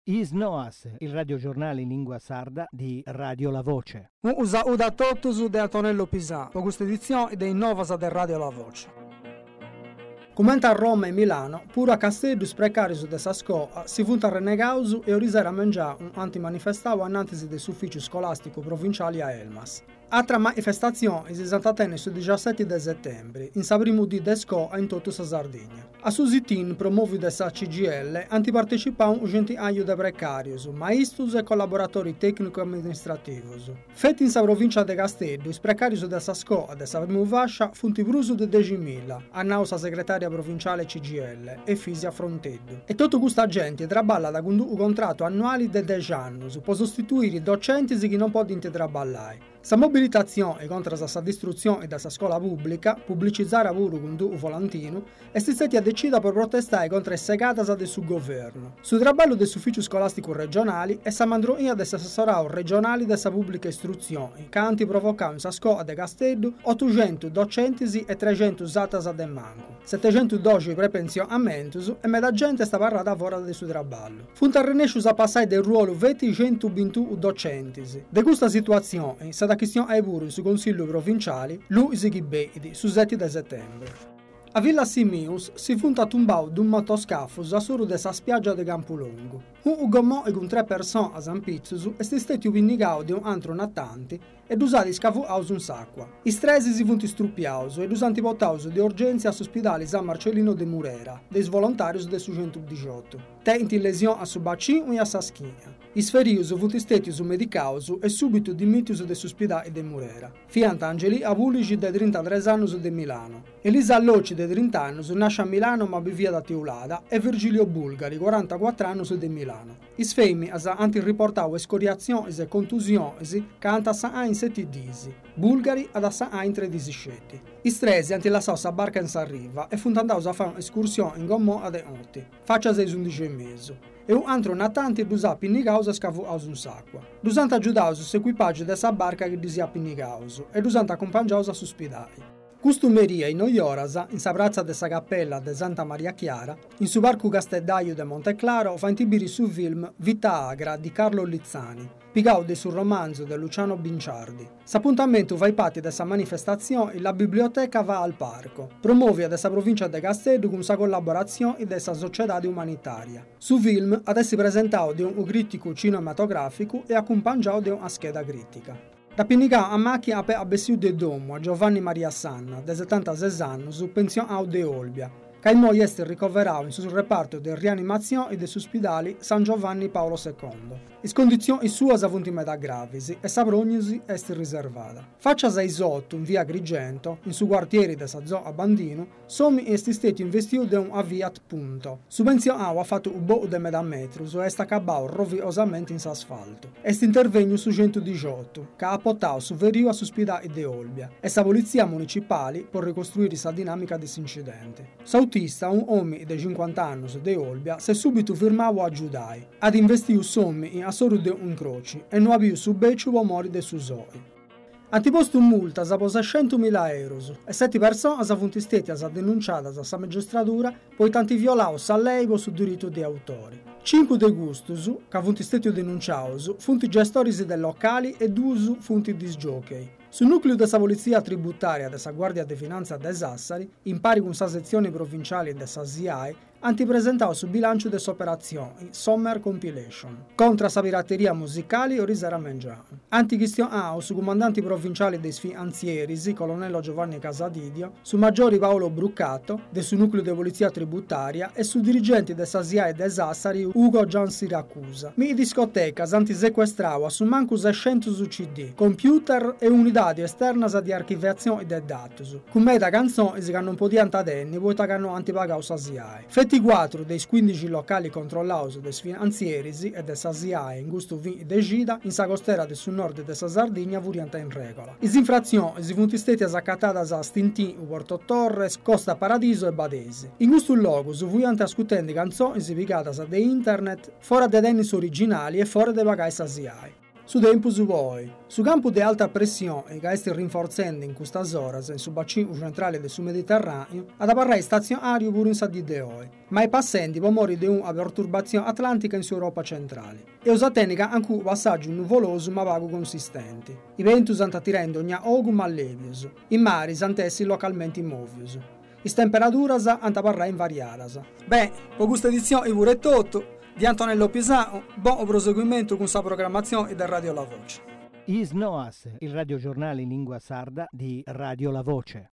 Is Noas, il radiogiornale in lingua sarda di Radio La Voce. Un saluto a tutti da Antonello Pisà, per questa edizione dei Novas del Radio La Voce. Commenta a Roma e Milano, pure a Castello sprecari su dessa scuola, si funta a renegausu e orisera a mangiare un antimanifestavo annantisi dell'ufficio scolastico provinciale a Elmas. Altra manifestazione si è su 17 di settembre, in saprimo di scuola in tutta la Sardegna. A Susitin, promovi dessa CGL, antipartecipano gente aglio de precarios, maestros e collaboratori tecnico-amministrativos. Fetti in sa provincia de Castello, i precarios dessa scuola, dessa prima fascia, funti brusu de 10.000, a nausa segretaria provinciale CGL e Fisia Fronteddu. E tutto questa gente traballa da un contratto annuale de 10 anni, per sostituire i docenti che non possono traballare. Sa mobilitazione contro questa distruzione della scuola pubblica, pubblicizzare pure con un volantino, è stata decisa per protestare contro le segate del suo governo. Sul traballo dell'ufficio scolastico regionale e sa mandroia dell'assessorato regionale della pubblica istruzione, che ha provocato in sa scuola de Castello 800 docenti e 300 usate de manco, 712 prepensionamenti e metà gente sta parlando fuori del suo traballo. Funta Renescius a passare del ruolo 121 docenti. De questa situazione, da questione ai pure su consiglio provinciale, lui si ghibedi su 7 di settembre. A Villa Simius si funta tumbau d'un motoscafo a suru dessa spiaggia de Campulongo. Un ugomò e con 3 persone a San Pizzusu e stati ubinnigau di un altro nattanti ed usati scavuaus un sacqua. I stresi si funti struppiaus ed usanti bottaus di urgenza all'ospedale San Marcellino de Murera, dei svolontarius del su 118. Tenti lesioni a su bacino e a sa schiena. I sferius funti stati su medicaus e subito dimitius de s'ospedale de Murera. Fiant Angeli Avulici de 33 anni de Milano. Elisa Allocci de 30 anni nasce a Milano ma vivia da Teulada e Virgilio Bulgari 44 anni de Milano. I sfemi hanno riportato escoriazioni e contusioni che hanno assato in 7 disi. Bulgari ad assato in 13 scetti. I stresi hanno lasciato la barca in Sarriva e funo andato a fare un'escursione in gommò ad Eotti, faccia 6 e mezzo. E un altro natante d'usare pinnigaus e scavuaus un sacqua. L'usante aggiudaus s'equipaggio dessa barca che disia pinnigaus e l'usante accompagnaus a s'ospedale. Costumeria in Oiorasa, in sa piazza dessa cappella de Santa Maria Chiara, in su barco Casteddaio de Monteclaro, fa intibiri su film Vita Agra di Carlo Lizzani, pigaude sul romanzo di Luciano Binciardi. S'appuntamento va ai patti dessa manifestazione la biblioteca va al parco, promuove dessa provincia de Castello con sa collaborazione dessa società umanitaria. Su film adesso presentao di un critico cinematografico e accompagnato di una scheda critica. Da Pinicà a macchina a Bessiu de Domo a Giovanni Maria Sanna, de 76 anni, su pensione de Olbia, che il moglie è ricoverato in sul reparto di rianimazione e degli ospedali San Giovanni Paolo II. In condizioni sue avuti metà gravis e sa prognosi è riservata. Faccia 6 in via Agrigento, in su quartieri de sa zona Bandino, sommi è stati investiti da un Aviat punto. Su pensione ha fatto un bo' de metà metro, so è accabato roviosamente in asfalto. Est intervegno su 118, che ha portato su verio a ospedale de Olbia, e sa polizia municipale per ricostruire sa dinamica desse incidente. Sautista, un uomo di 50 anni de Olbia, si è subito firmato a Giudai, ad investire sommi in assoru de un croci e non abbia su beccio mori de su zoi. Antiposto un multa sa posa 100.000 euro e 7 persone sa funti stati denunciate a sa magistratura poi tanti violao sa leggo su diritto di autori. 5 de gustus, che funti stati denunciati, funti gestori dei locali e 2 funti disgiochei. Sul nucleo della polizia tributaria della Guardia di Finanza de Sassari, in pari con sa sezione provinciale della SIAE, hanno presentato sul bilancio delle operazioni Summer Compilation contro sa pirateria musicale o risera mangiano. Anti-questionao su comandanti provinciali dei finanzieri, colonnello Giovanni Casadidio, su maggiori Paolo Bruccato, del suo nucleo di polizia tributaria e su dirigenti della SIAE de Sassari Ugo Gian Siracusa. Mi discoteca santi sequestrava su manco 600 su CD, computer e unità esterna di archiviazione dei dati, con meta canzoni che non potevano adenni, poi che hanno antipagato sa SIAE. 24 dei 15 locali controllati dai finanzieri e della SIAE in gusto vin de Gida, in sa costera del sul nord della Sardegna, vurianta in regola. Le infrazioni si funti stati accattate a Stintin, Porto Torres, Costa Paradiso e Badesi. In questo luogo si vurianta ascoltando canzoni picate da internet, fuori dei dennis originali e fuori dei pagai sa SIAE. Su tempo su voi. Su campo di alta pressione che sta rinforzando in questa ora sul bacino centrale del Mediterraneo, ad apparire stazionario pure in Sadi de Oi, ma i passenti pomori di una perturbazione atlantica in su Europa centrale. E usa tecnica anche un passaggio nuvoloso ma vago consistente. I venti stanno attirando ogni ogu ma levius, i mari santessi localmente immovius. Le temperature hanno apparire invariate. Beh, con questa edizione è pure tutto. Di Antonello Pisano, buon proseguimento con questa programmazione da Radio La Voce. Is Noas, il radiogiornale in lingua sarda di Radio La Voce.